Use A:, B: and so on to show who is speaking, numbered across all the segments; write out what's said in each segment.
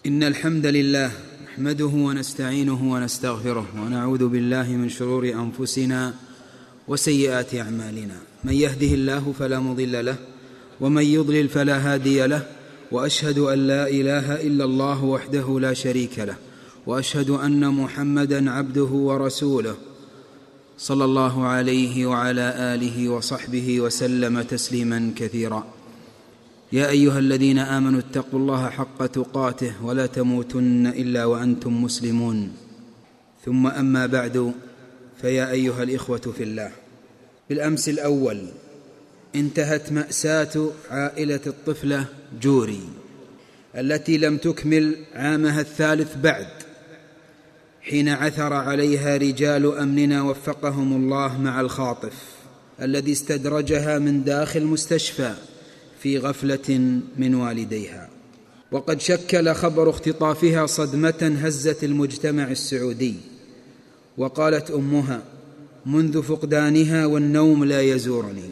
A: إن الحمد لله نحمده ونستعينه ونستغفره ونعوذ بالله من شرور أنفسنا وسيئات أعمالنا. من يهده الله فلا مضل له ومن يضلل فلا هادي له، وأشهد أن لا إله إلا الله وحده لا شريك له، وأشهد أن محمدًا عبده ورسوله صلى الله عليه وعلى آله وصحبه وسلم تسليمًا كثيرا. يا أيها الذين آمنوا اتقوا الله حق تقاته ولا تموتن إلا وأنتم مسلمون. ثم أما بعد، فيا أيها الإخوة في الله، بالأمس الأول انتهت مأساة عائلة الطفلة جوري التي لم تكمل عامها الثالث بعد، حين عثر عليها رجال أمننا وفقهم الله مع الخاطف الذي استدرجها من داخل مستشفى في غفلة من والديها. وقد شكل خبر اختطافها صدمة هزت المجتمع السعودي. وقالت أمها: منذ فقدانها والنوم لا يزورني.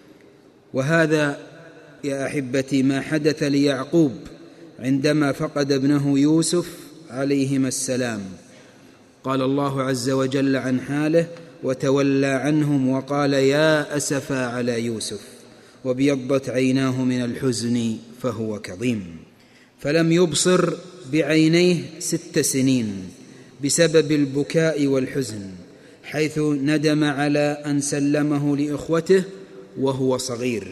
A: وهذا يا أحبتي ما حدث ليعقوب عندما فقد ابنه يوسف عليهما السلام. قال الله عز وجل عن حاله: وتولى عنهم وقال يا أسفا على يوسف وابيضت عيناه من الحزن فهو كظيم. فلم يبصر بعينيه 6 سنين بسبب البكاء والحزن، حيث ندم على أن سلمه لإخوته وهو صغير.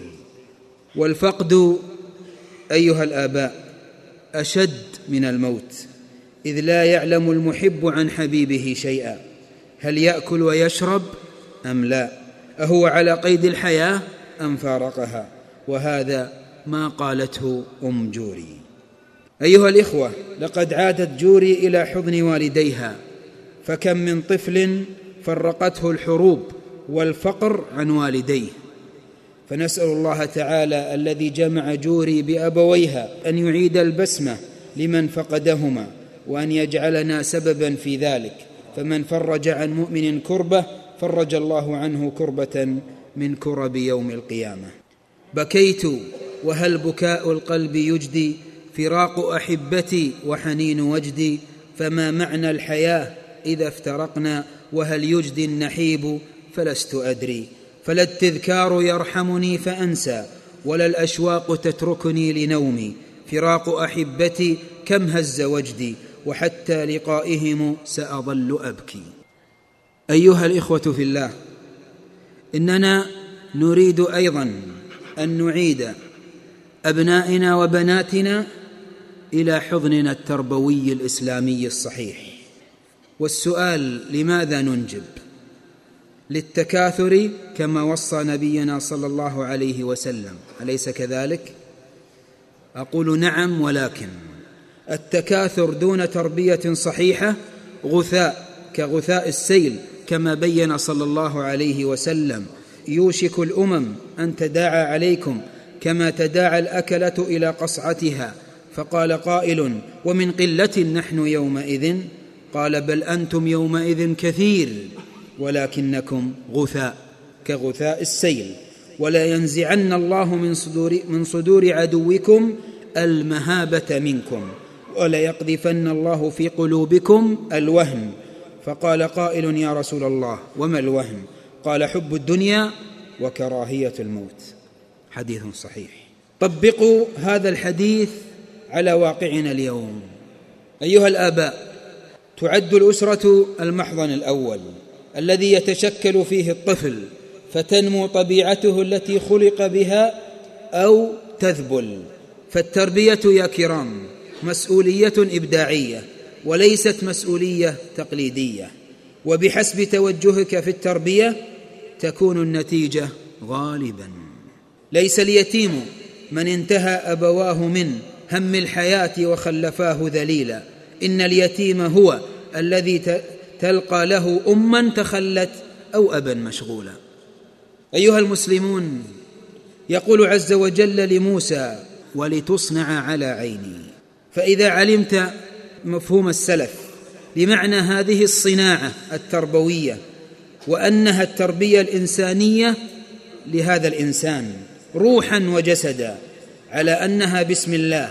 A: والفقد أيها الآباء أشد من الموت، إذ لا يعلم المحب عن حبيبه شيئا، هل يأكل ويشرب أم لا، أهو على قيد الحياة أم فارقها. وهذا ما قالته أم جوري. أيها الإخوة، لقد عادت جوري إلى حضن والديها، فكم من طفل فرقته الحروب والفقر عن والديه. فنسأل الله تعالى الذي جمع جوري بأبويها أن يعيد البسمة لمن فقدهما، وأن يجعلنا سببا في ذلك. فمن فرج عن مؤمن كربة فرج الله عنه كربة من كرب يوم القيامة. بكيت وهل بكاء القلب يجدي، فراق أحبتي وحنين وجدي، فما معنى الحياة إذا افترقنا، وهل يجدي النحيب فلست أدري. فلا التذكار يرحمني فأنسى، ولا الأشواق تتركني لنومي، فراق أحبتي كم هز وجدي، وحتى لقائهم سأظل أبكي. أيها الإخوة في الله، إننا نريد أيضا أن نعيد أبنائنا وبناتنا إلى حضننا التربوي الإسلامي الصحيح. والسؤال: لماذا ننجب؟ للتكاثر كما وصى نبينا صلى الله عليه وسلم، أليس كذلك؟ أقول نعم، ولكن التكاثر دون تربية صحيحة غثاء كغثاء السيل، كما بين صلى الله عليه وسلم: يوشك الأمم أن تداعى عليكم كما تداعى الأكلة إلى قصعتها. فقال قائل: ومن قلة نحن يومئذ؟ قال: بل أنتم يومئذ كثير ولكنكم غثاء كغثاء السيل. ولا ينزعن الله من صدور عدوكم المهابة منكم، ولا يقذفن الله في قلوبكم الوهن. فقال قائل: يا رسول الله وما الوهن؟ قال: حب الدنيا وكراهية الموت. حديث صحيح. طبقوا هذا الحديث على واقعنا اليوم. أيها الآباء، تعد الأسرة المحضن الأول الذي يتشكل فيه الطفل، فتنمو طبيعته التي خلق بها أو تذبل. فالتربية يا كرام مسؤولية إبداعية وليست مسؤولية تقليدية، وبحسب توجهك في التربية تكون النتيجة غالبا. ليس اليتيم من انتهى أبواه من هم الحياة وخلفاه ذليلا، إن اليتيم هو الذي تلقى له أما تخلت أو أبا مشغولا. أيها المسلمون، يقول عز وجل لموسى: ولتصنع على عيني. فإذا علمت مفهوم السلف لمعنى هذه الصناعة التربوية، وأنها التربية الإنسانية لهذا الإنسان روحا وجسدا، على أنها بسم الله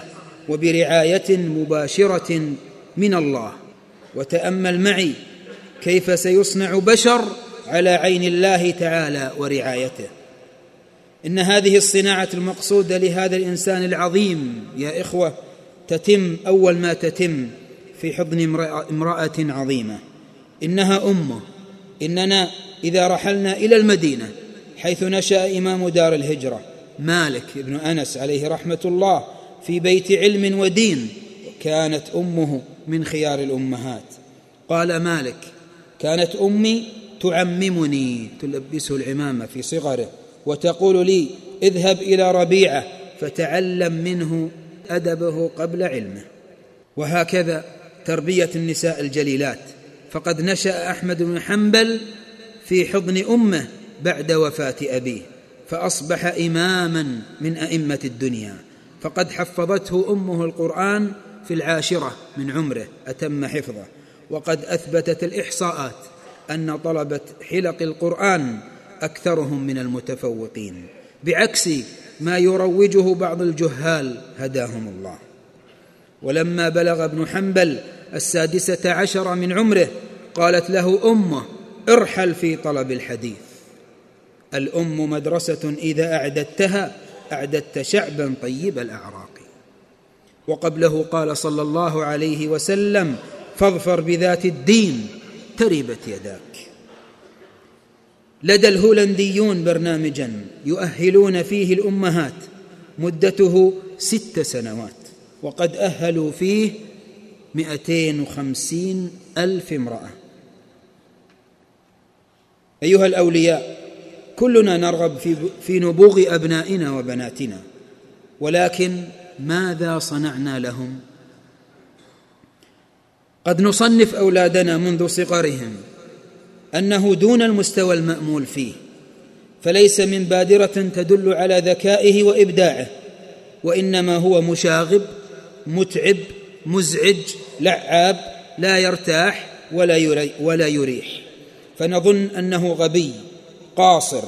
A: وبرعاية مباشرة من الله. وتأمل معي كيف سيصنع بشر على عين الله تعالى ورعايته. إن هذه الصناعة المقصودة لهذا الإنسان العظيم يا إخوة تتم أول ما تتم في حضن امرأة عظيمة، إنها أمه. إننا إذا رحلنا إلى المدينة حيث نشأ إمام دار الهجرة مالك بن أنس عليه رحمة الله في بيت علم ودين، كانت أمه من خيار الأمهات. قال مالك: كانت أمي تعممني، تلبسه العمامة في صغره، وتقول لي: اذهب إلى ربيعة فتعلم منه أدبه قبل علمه. وهكذا تربية النساء الجليلات. فقد نشأ أحمد بن حنبل في حضن أمه بعد وفاة أبيه، فأصبح إماما من أئمة الدنيا. فقد حفظته أمه القرآن في 10 من عمره، أتم حفظه. وقد أثبتت الإحصاءات أن طلبة حلق القرآن أكثرهم من المتفوقين، بعكس ما يروجه بعض الجهال هداهم الله. ولما بلغ ابن حنبل 16 من عمره قالت له أمه: ارحل في طلب الحديث. الأم مدرسة إذا أعددتها أعددت شعبا طيب الأعراق. وقبله قال صلى الله عليه وسلم: فاظفر بذات الدين تربت يداك. لدى الهولنديون برنامجا يؤهلون فيه الأمهات مدته 6 سنوات، وقد أهلوا فيه 250,000 امرأة. أيها الأولياء، كلنا نرغب في نبوغ أبنائنا وبناتنا، ولكن ماذا صنعنا لهم؟ قد نصنف أولادنا منذ صغرهم أنه دون المستوى المأمول فيه، فليس من بادرة تدل على ذكائه وإبداعه، وإنما هو مشاغب، متعب، مزعج، لعاب، لا يرتاح ولا يريح، فنظن أنه غبي قاصر،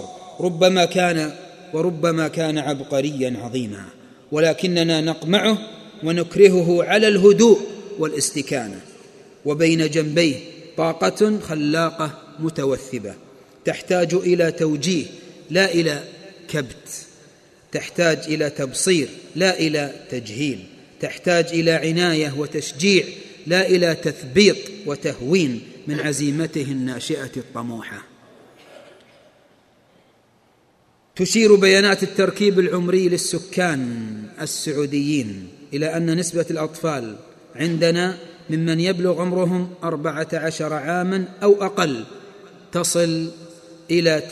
A: وربما كان عبقريا عظيما، ولكننا نقمعه ونكرهه على الهدوء والاستكانة. وبين جنبيه طاقة خلاقة متوثبة تحتاج إلى توجيه لا إلى كبت، تحتاج إلى تبصير لا إلى تجهيل، تحتاج إلى عناية وتشجيع لا إلى تثبيط وتهوين من عزيمته الناشئة الطموحة. تشير بيانات التركيب العمري للسكان السعوديين إلى أن نسبة الأطفال عندنا ممن يبلغ عمرهم 14 عاما أو أقل تصل إلى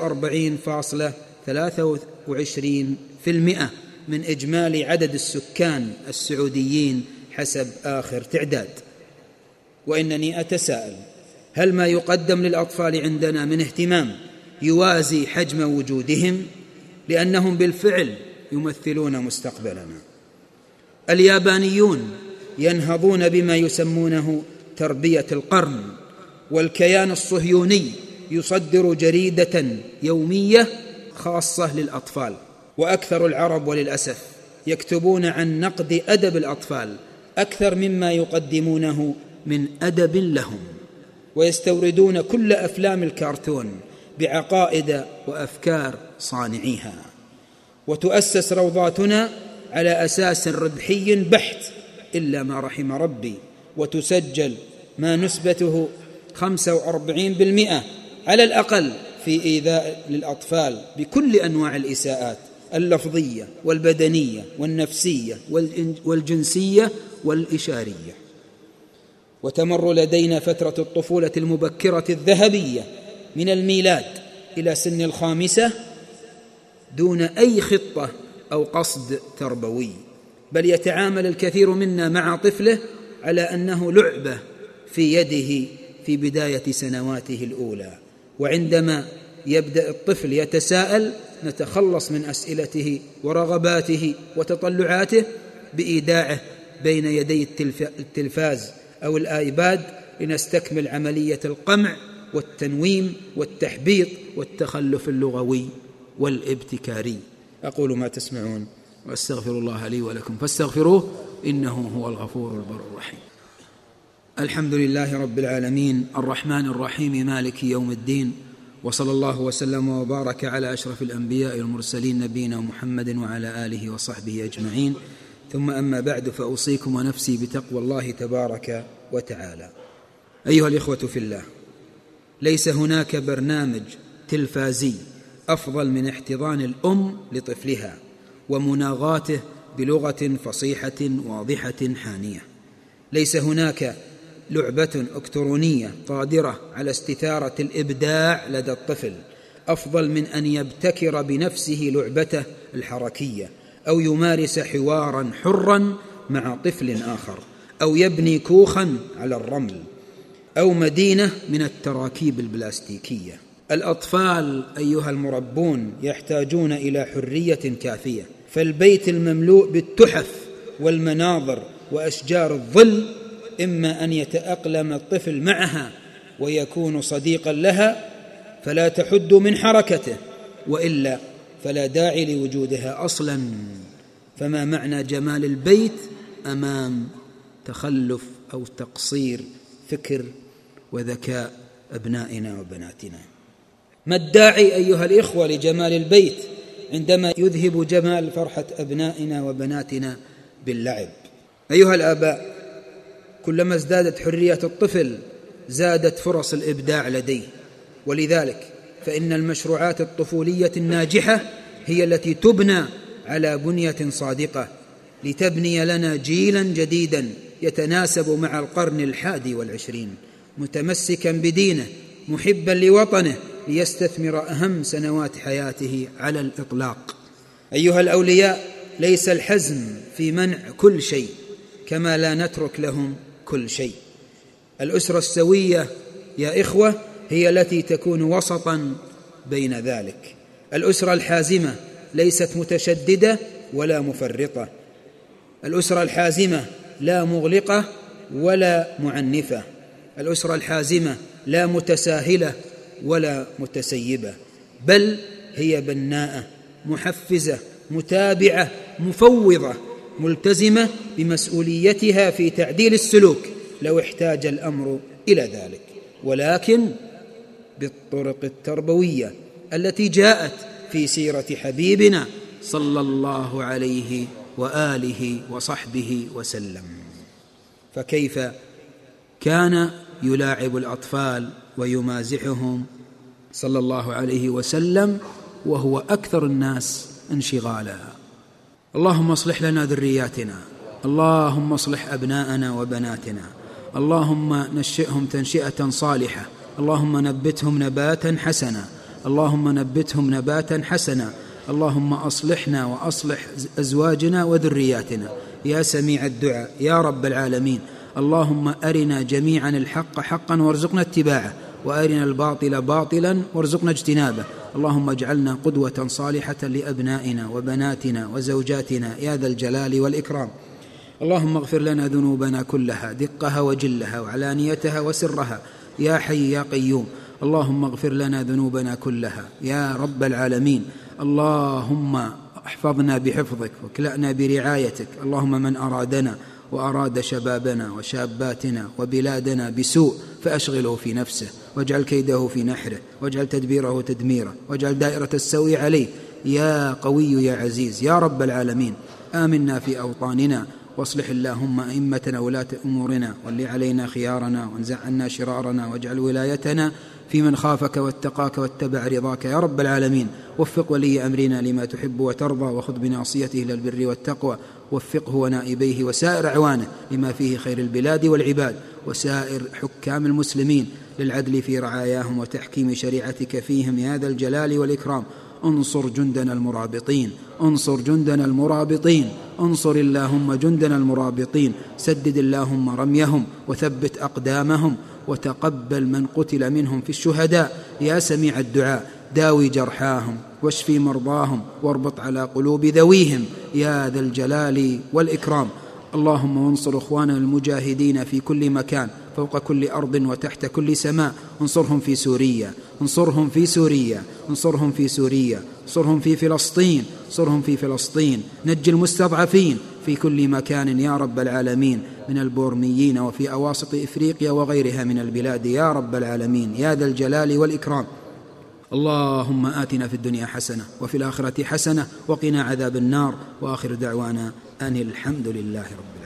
A: 49.23% من إجمالي عدد السكان السعوديين حسب آخر تعداد. وإنني أتساءل: هل ما يقدم للأطفال عندنا من اهتمام يوازي حجم وجودهم؟ لأنهم بالفعل يمثلون مستقبلنا. اليابانيون ينهضون بما يسمونه تربية القرن، والكيان الصهيوني يصدر جريدة يومية خاصة للأطفال. وأكثر العرب وللأسف يكتبون عن نقد أدب الأطفال أكثر مما يقدمونه من أدب لهم، ويستوردون كل أفلام الكرتون بعقائد وأفكار صانعيها. وتؤسس روضاتنا على أساس ربحي بحت إلا ما رحم ربي، وتسجل ما نسبته 45% على الأقل في إيذاء للأطفال بكل أنواع الإساءات اللفظية والبدنية والنفسية والجنسية والإشارية. وتمر لدينا فترة الطفولة المبكرة الذهبية من الميلاد إلى سن 5 دون أي خطة أو قصد تربوي، بل يتعامل الكثير منا مع طفله على أنه لعبة في يده في بداية سنواته الأولى. وعندما يبدأ الطفل يتساءل نتخلص من أسئلته ورغباته وتطلعاته بإيداعه بين يدي التلفاز أو الآيباد لنستكمل عملية القمع والتنويم والتحبيط والتخلف اللغوي والابتكاري. أقول ما تسمعون وأستغفر الله لي ولكم فاستغفروه إنه هو الغفور البر الرحيم. الحمد لله رب العالمين الرحمن الرحيم مالك يوم الدين، وصلى الله وسلم وبارك على أشرف الأنبياء والمرسلين نبينا محمد وعلى آله وصحبه أجمعين، ثم أما بعد، فأوصيكم ونفسي بتقوى الله تبارك وتعالى. أيها الإخوة في الله، ليس هناك برنامج تلفازي أفضل من احتضان الأم لطفلها ومناغاته بلغة فصيحة واضحة حانية. ليس هناك لعبة إلكترونية قادرة على استثارة الإبداع لدى الطفل أفضل من أن يبتكر بنفسه لعبته الحركية، أو يمارس حوارا حرا مع طفل آخر، أو يبني كوخا على الرمل، أو مدينة من التراكيب البلاستيكية. الأطفال أيها المربون يحتاجون إلى حرية كافية، فالبيت المملوء بالتحف والمناظر وأشجار الظل إما أن يتأقلم الطفل معها ويكون صديقا لها فلا تحد من حركته، وإلا فلا داعي لوجودها أصلا. فما معنى جمال البيت أمام تخلف أو تقصير فكر وذكاء أبنائنا وبناتنا؟ ما الداعي أيها الإخوة لجمال البيت عندما يذهب جمال فرحة أبنائنا وبناتنا باللعب؟ أيها الآباء، كلما ازدادت حرية الطفل زادت فرص الإبداع لديه، ولذلك فإن المشروعات الطفولية الناجحة هي التي تبنى على بنية صادقة لتبني لنا جيلا جديدا يتناسب مع القرن 21، متمسكا بدينه، محبا لوطنه، ليستثمر أهم سنوات حياته على الإطلاق. أيها الأولياء، ليس الحزم في منع كل شيء، كما لا نترك لهم كل شيء. الأسرة السوية يا إخوة هي التي تكون وسطا بين ذلك. الأسرة الحازمة ليست متشددة ولا مفرطة. الأسرة الحازمة لا مغلقة ولا معنفة. الأسرة الحازمة لا متساهلة ولا متسيبة، بل هي بناءة، محفزة، متابعة، مفوضة، ملتزمة بمسؤوليتها في تعديل السلوك لو احتاج الأمر إلى ذلك، ولكن بالطرق التربوية التي جاءت في سيرة حبيبنا صلى الله عليه وآله وصحبه وسلم. فكيف كان يلاعب الأطفال ويمازحهم صلى الله عليه وسلم وهو أكثر الناس انشغالا؟ اللهم اصلح لنا ذرياتنا، اللهم اصلح أبناءنا وبناتنا، اللهم نشئهم تنشئة صالحة، اللهم نبتهم نباتا حسنا، اللهم نبتهم نباتا حسنا، اللهم أصلحنا وأصلح أزواجنا وذرياتنا يا سميع الدعاء يا رب العالمين. اللهم أرنا جميعا الحق حقا وارزقنا اتباعه، وأرنا الباطل باطلا وارزقنا اجتنابه. اللهم اجعلنا قدوة صالحة لأبنائنا وبناتنا وزوجاتنا يا ذا الجلال والإكرام. اللهم اغفر لنا ذنوبنا كلها، دقها وجلها وعلانيتها وسرها يا حي يا قيوم. اللهم اغفر لنا ذنوبنا كلها يا رب العالمين. اللهم احفظنا بحفظك واكلأنا برعايتك. اللهم من أرادنا وأراد شبابنا وشاباتنا وبلادنا بسوء فأشغله في نفسه، واجعل كيده في نحره، واجعل تدبيره تدميره، واجعل دائرة السوء عليه يا قوي يا عزيز يا رب العالمين. آمنا في أوطاننا، واصلح اللهم أئمتنا ولاة أمورنا، ولي علينا خيارنا، وانزع عنا شرارنا، واجعل ولايتنا في من خافك واتقاك واتبع رضاك يا رب العالمين. وفق ولي أمرنا لما تحب وترضى، وخذ بناصيته إلى البر والتقوى، وفقه ونائبيه وسائر أعوانه لما فيه خير البلاد والعباد، وسائر حكام المسلمين للعدل في رعاياهم وتحكيم شريعتك فيهم يا ذا الجلال والإكرام. انصر جندنا المرابطين، انصر جندنا المرابطين، انصر اللهم جندنا المرابطين. سدد اللهم رميهم وثبت أقدامهم، وتقبل من قتل منهم في الشهداء يا سميع الدعاء. داوي جرحاهم واشفي مرضاهم، واربط على قلوب ذويهم يا ذا الجلال والإكرام. اللهم وانصر إخواننا المجاهدين في كل مكان، فوق كل أرض وتحت كل سماء. انصرهم في سوريا، انصرهم في سوريا، انصرهم في سوريا، انصرهم في فلسطين، انصرهم في فلسطين، نج المستضعفين في كل مكان يا رب العالمين من البورميين وفي أواسط إفريقيا وغيرها من البلاد يا رب العالمين يا ذا الجلال والإكرام. اللهم آتنا في الدنيا حسنة وفي الآخرة حسنة وقنا عذاب النار، وآخر دعوانا أن الحمد لله رب العالمين.